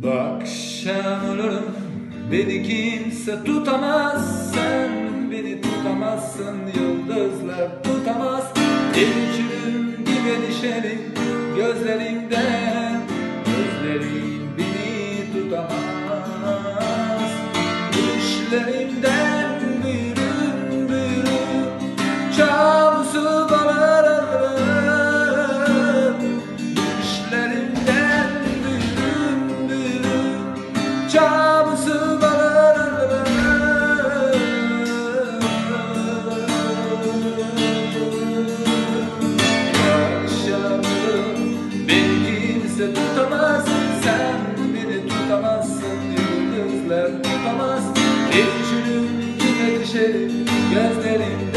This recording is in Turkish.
Akşam ölürüm, beni kimse tutamaz. Sen beni tutamazsın, yıldızlar tutamaz. Erişirim gibi düşerim gözlerimden. Gözlerim beni tutamaz. Düşlerimden büyürüm büyürüm, çabusu bağlarım. Düşlerimden büyürüm büyürüm, çabusu bağlarım. Akşamlarım beni kimse tutamaz. Sen beni tutamazsın, yıldızlar tutamaz. Erişirim, güne düşerim gözlerimden.